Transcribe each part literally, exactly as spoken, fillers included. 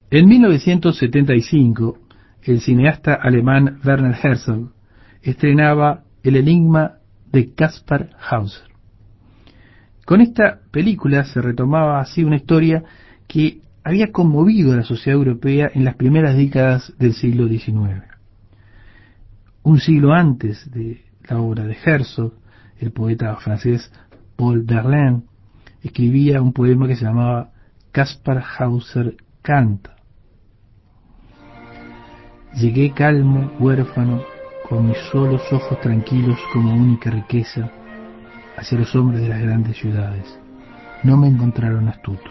En mil novecientos setenta y cinco, el cineasta alemán Werner Herzog estrenaba El enigma de Kaspar Hauser. Con esta película se retomaba así una historia que había conmovido a la sociedad europea en las primeras décadas del siglo diecinueve. Un siglo antes de la obra de Herzog, el poeta francés Paul Verlaine escribía un poema que se llamaba Kaspar Hauser canta. Llegué calmo, huérfano, con mis solos ojos tranquilos como única riqueza, hacia los hombres de las grandes ciudades. No me encontraron astuto.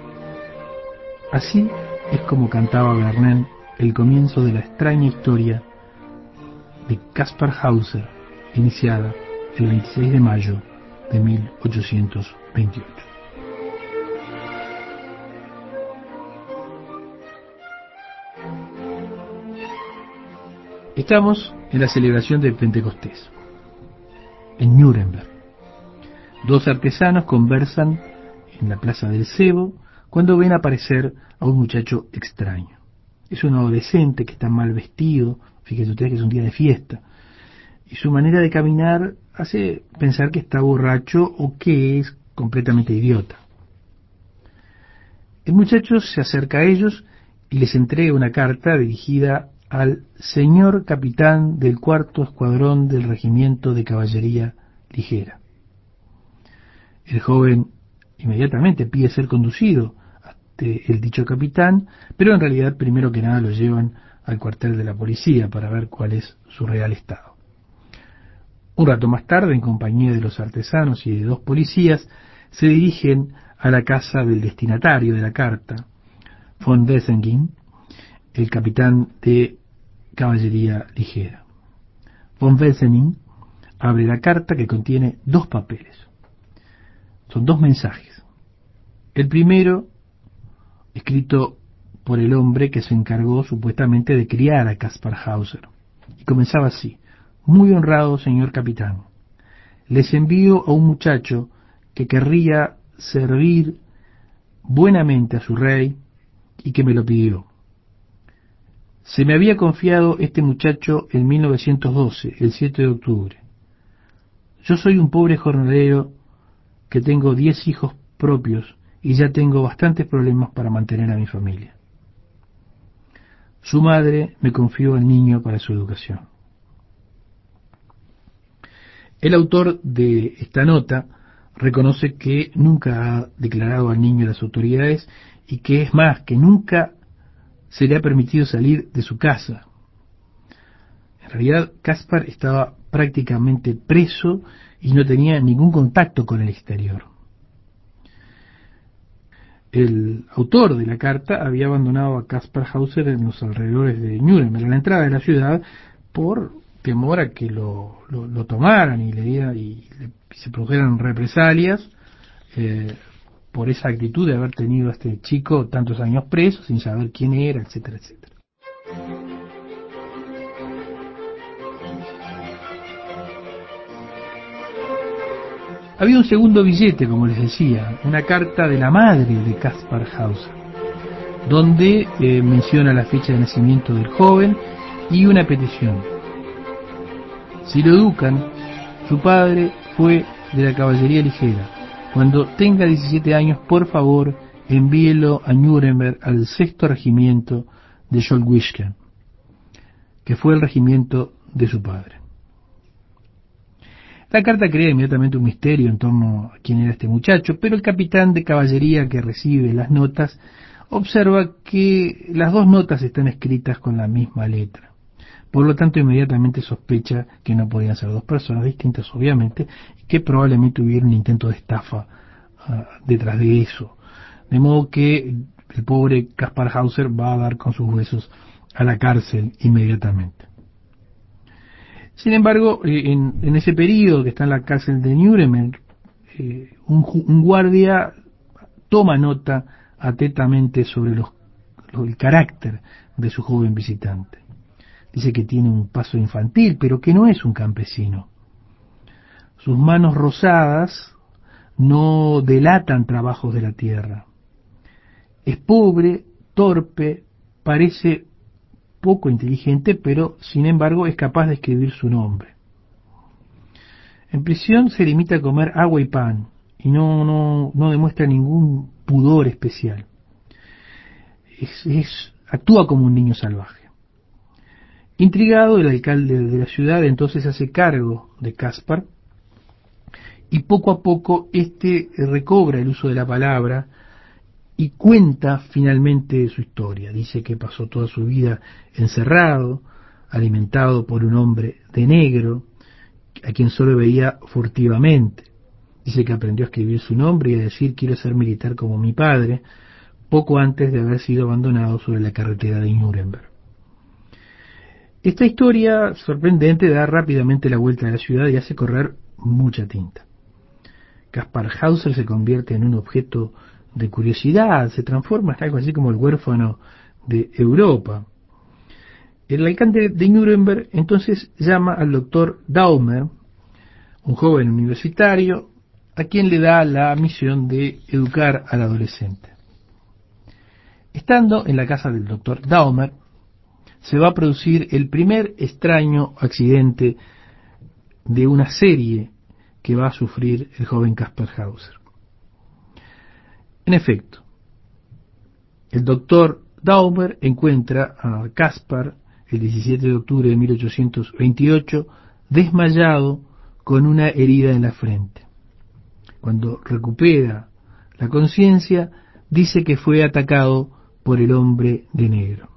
Así es como cantaba Verlaine el comienzo de la extraña historia de Kaspar Hauser, iniciada el veintiséis de mayo de mil ochocientos veintiocho. Estamos en la celebración de Pentecostés, en Nuremberg. Dos artesanos conversan en la plaza del Cebo cuando ven aparecer a un muchacho extraño. Es un adolescente que está mal vestido, fíjense ustedes que es un día de fiesta, y su manera de caminar hace pensar que está borracho o que es completamente idiota. El muchacho se acerca a ellos y les entrega una carta dirigida al señor capitán del cuarto escuadrón del regimiento de caballería ligera. El joven inmediatamente pide ser conducido ante el dicho capitán, pero en realidad primero que nada lo llevan al cuartel de la policía para ver cuál es su real estado. Un rato más tarde, en compañía de los artesanos y de dos policías, se dirigen a la casa del destinatario de la carta, von Wesengin, el capitán de caballería ligera. Von Wesengin abre la carta que contiene dos papeles. Son dos mensajes. El primero, escrito por el hombre que se encargó supuestamente de criar a Kaspar Hauser, y comenzaba así: muy honrado señor capitán, les envío a un muchacho que querría servir buenamente a su rey y que me lo pidió. Se me había confiado este muchacho en mil novecientos doce, el siete de octubre. Yo soy un pobre jornalero que tengo diez hijos propios y ya tengo bastantes problemas para mantener a mi familia. Su madre me confió al niño para su educación. El autor de esta nota reconoce que nunca ha declarado al niño a las autoridades y que es más, que nunca se le ha permitido salir de su casa. En realidad, Kaspar estaba prácticamente preso y no tenía ningún contacto con el exterior. El autor de la carta había abandonado a Kaspar Hauser en los alrededores de Nuremberg, a la entrada de la ciudad, por temor a que lo, lo, lo tomaran y le, diera, y le se produjeran represalias eh, por esa actitud de haber tenido a este chico tantos años preso sin saber quién era, etcétera, etcétera. Había un segundo billete, como les decía, una carta de la madre de Kaspar Hauser, donde eh, menciona la fecha de nacimiento del joven y una petición. Si lo educan, su padre fue de la caballería ligera. Cuando tenga diecisiete años, por favor, envíelo a Nuremberg al sexto regimiento de Scholwisken, que fue el regimiento de su padre. La carta crea inmediatamente un misterio en torno a quién era este muchacho, pero el capitán de caballería que recibe las notas observa que las dos notas están escritas con la misma letra. Por lo tanto, inmediatamente sospecha que no podían ser dos personas distintas, obviamente, y que probablemente hubiera un intento de estafa uh, detrás de eso. De modo que el pobre Kaspar Hauser va a dar con sus huesos a la cárcel inmediatamente. Sin embargo, en, en ese periodo que está en la cárcel de Nuremberg, eh, un, un guardia toma nota atentamente sobre los, el carácter de su joven visitante. Dice que tiene un paso infantil, pero que no es un campesino. Sus manos rosadas no delatan trabajos de la tierra. Es pobre, torpe, parece poco inteligente, pero sin embargo es capaz de escribir su nombre. En prisión se limita a comer agua y pan y no, no, no demuestra ningún pudor especial. Es, es, actúa como un niño salvaje. Intrigado, el alcalde de la ciudad entonces hace cargo de Caspar y poco a poco éste recobra el uso de la palabra y cuenta finalmente su historia. Dice que pasó toda su vida encerrado, alimentado por un hombre de negro, a quien solo veía furtivamente. Dice que aprendió a escribir su nombre y a decir quiero ser militar como mi padre, poco antes de haber sido abandonado sobre la carretera de Nuremberg. Esta historia sorprendente da rápidamente la vuelta a la ciudad y hace correr mucha tinta. Kaspar Hauser se convierte en un objeto de curiosidad, se transforma en algo así como el huérfano de Europa. El alcalde de Nuremberg entonces llama al doctor Daumer, un joven universitario, a quien le da la misión de educar al adolescente. Estando en la casa del doctor Daumer, se va a producir el primer extraño accidente de una serie que va a sufrir el joven Kaspar Hauser. En efecto, el doctor Daumer encuentra a Kaspar el diecisiete de octubre de mil ochocientos veintiocho desmayado con una herida en la frente. Cuando recupera la conciencia, dice que fue atacado por el hombre de negro.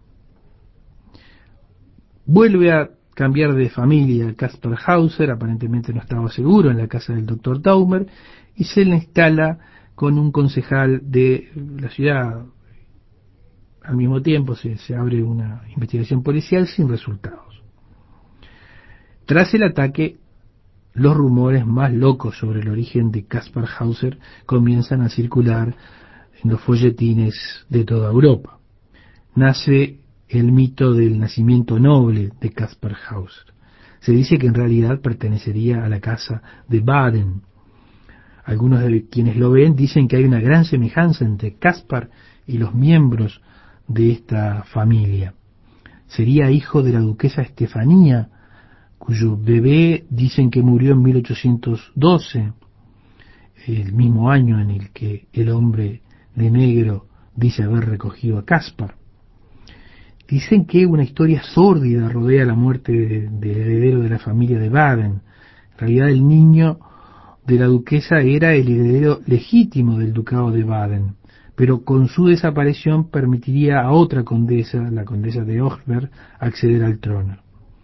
Vuelve a cambiar de familia Kaspar Hauser, aparentemente no estaba seguro en la casa del doctor Daumer, y se le instala con un concejal de la ciudad. Al mismo tiempo se, se abre una investigación policial sin resultados. Tras el ataque, los rumores más locos sobre el origen de Kaspar Hauser comienzan a circular en los folletines de toda Europa. Nace el mito del nacimiento noble de Kaspar Hauser. Se dice que en realidad pertenecería a la casa de Baden. Algunos de quienes lo ven dicen que hay una gran semejanza entre Kaspar y los miembros de esta familia. Sería hijo de la duquesa Estefanía, cuyo bebé dicen que murió en mil ochocientos doce, el mismo año en el que el hombre de negro dice haber recogido a Kaspar. Dicen que una historia sórdida rodea la muerte del de heredero de la familia de Baden. En realidad el niño de la duquesa era el heredero legítimo del ducado de Baden, pero con su desaparición permitiría a otra condesa, la condesa de Hochberg, acceder al trono.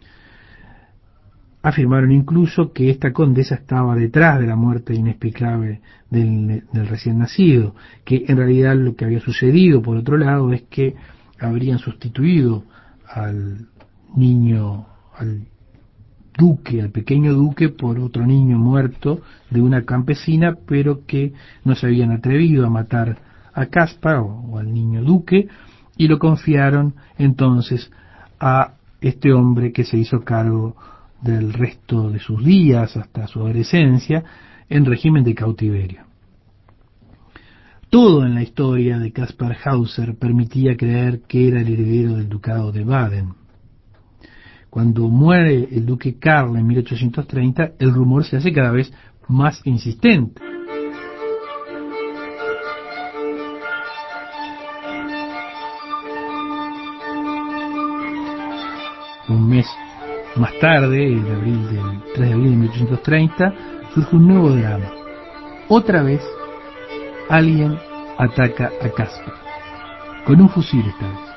Afirmaron incluso que esta condesa estaba detrás de la muerte inexplicable del, del recién nacido, que en realidad lo que había sucedido, por otro lado, es que habrían sustituido al niño, al duque, al pequeño duque, por otro niño muerto de una campesina, pero que no se habían atrevido a matar a Kaspar o, o al niño duque, y lo confiaron entonces a este hombre que se hizo cargo del resto de sus días hasta su adolescencia en régimen de cautiverio. Todo en la historia de Kaspar Hauser permitía creer que era el heredero del ducado de Baden. Cuando muere el duque Karl en mil ochocientos treinta, el rumor se hace cada vez más insistente. Un mes más tarde, el abril del tres de abril de mil ochocientos treinta, surge un nuevo drama. Otra vez, alguien ataca a Kaspar, con un fusil esta vez.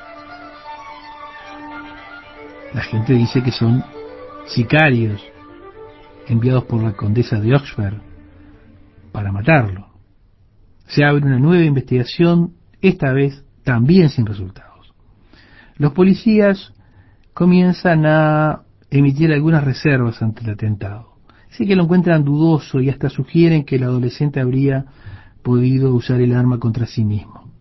La gente dice que son sicarios enviados por la condesa de Hochberg para matarlo. Se abre una nueva investigación, esta vez también sin resultados. Los policías comienzan a emitir algunas reservas ante el atentado. Así que lo encuentran dudoso y hasta sugieren que el adolescente habría podido usar el arma contra sí mismo.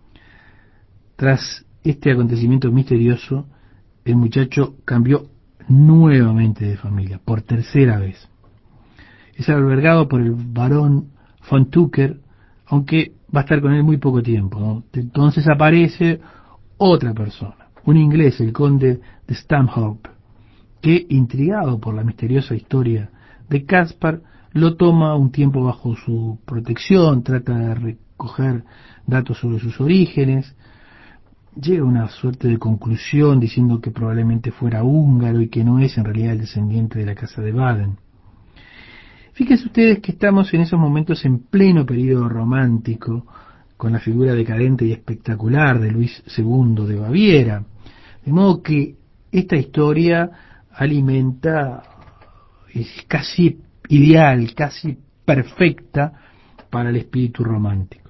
Tras este acontecimiento misterioso, el muchacho cambió nuevamente de familia, por tercera vez. Es albergado por el barón von Tucker, aunque va a estar con él muy poco tiempo, ¿no? Entonces aparece otra persona, un inglés, el conde de Stanhope, que, intrigado por la misteriosa historia de Caspar, lo toma un tiempo bajo su protección, trata de recoger datos sobre sus orígenes, llega a una suerte de conclusión diciendo que probablemente fuera húngaro y que no es en realidad el descendiente de la casa de Baden. Fíjense ustedes que estamos en esos momentos en pleno periodo romántico, con la figura decadente y espectacular de Luis segundo de Baviera, de modo que esta historia alimenta, es casi ideal, casi perfecta para el espíritu romántico.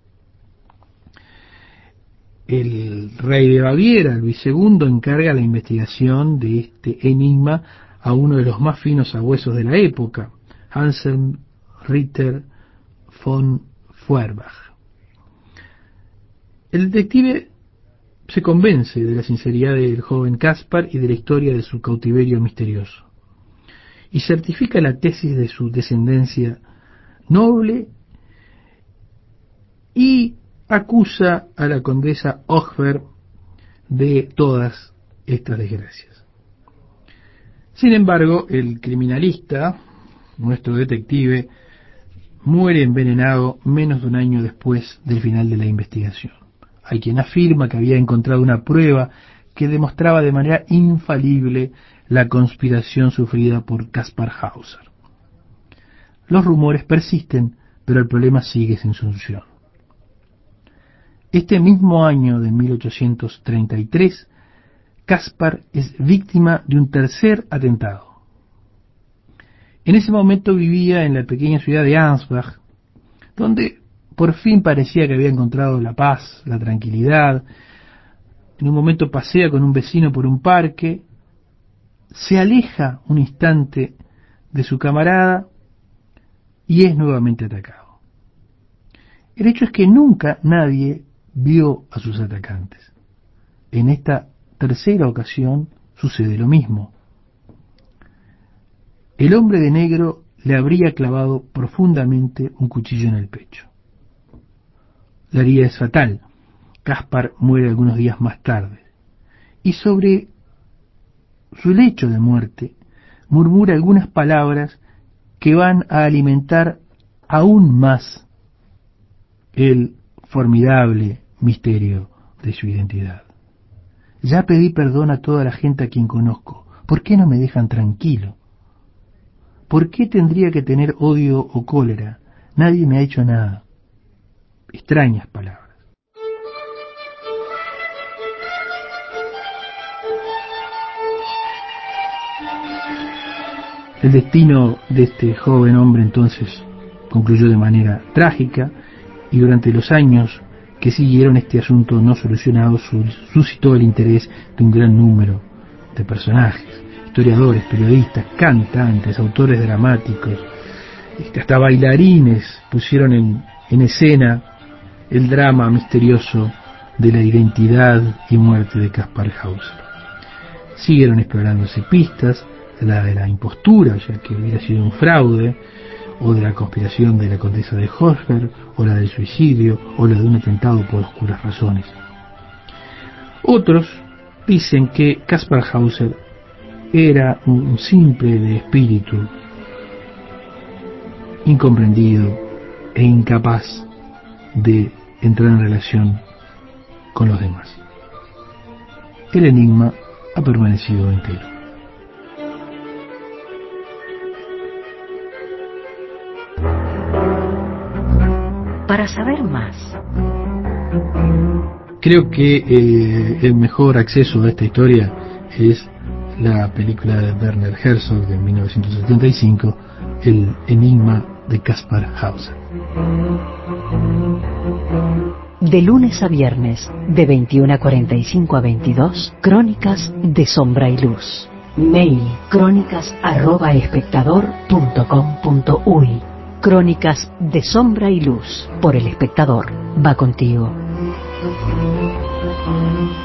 El rey de Baviera, Luis segundo, encarga la investigación de este enigma a uno de los más finos sabuesos de la época, Anselm Ritter von Feuerbach. El detective se convence de la sinceridad del joven Caspar y de la historia de su cautiverio misterioso, y certifica la tesis de su descendencia noble y acusa a la condesa Hochberg de todas estas desgracias. Sin embargo, el criminalista, nuestro detective, muere envenenado menos de un año después del final de la investigación. Hay quien afirma que había encontrado una prueba que demostraba de manera infalible la conspiración sufrida por Caspar Hauser. Los rumores persisten, pero el problema sigue sin solución. Este mismo año de mil ochocientos treinta y tres, Caspar es víctima de un tercer atentado. En ese momento vivía en la pequeña ciudad de Ansbach, donde por fin parecía que había encontrado la paz, la tranquilidad. En un momento pasea con un vecino por un parque, se aleja un instante de su camarada y es nuevamente atacado. El hecho es que nunca nadie vio a sus atacantes. En esta tercera ocasión sucede lo mismo. El hombre de negro le habría clavado profundamente un cuchillo en el pecho. La herida es fatal. Caspar muere algunos días más tarde. Y sobre su lecho de muerte murmura algunas palabras que van a alimentar aún más el formidable misterio de su identidad. Ya pedí perdón a toda la gente a quien conozco. ¿Por qué no me dejan tranquilo? ¿Por qué tendría que tener odio o cólera? Nadie me ha hecho nada. Extrañas palabras. El destino de este joven hombre entonces concluyó de manera trágica, y durante los años que siguieron este asunto no solucionado suscitó el interés de un gran número de personajes, historiadores, periodistas, cantantes, autores dramáticos, hasta bailarines pusieron en, en escena el drama misterioso de la identidad y muerte de Caspar Hauser. Siguieron explorándose pistas, la de la impostura, ya que hubiera sido un fraude, o de la conspiración de la condesa de Hochberg, o la del suicidio, o la de un atentado por oscuras razones. Otros dicen que Caspar Hauser era un simple de espíritu, incomprendido e incapaz de entrar en relación con los demás. El enigma ha permanecido entero. Para saber más, creo que eh, el mejor acceso a esta historia es la película de Werner Herzog de mil novecientos setenta y cinco, El enigma de Caspar Hauser. De lunes a viernes, de veintiuna cuarenta y cinco a veintidós, Crónicas de Sombra y Luz. Mail crónicas arroba espectador punto com punto uy. Crónicas de Sombra y Luz, por El Espectador. Va contigo.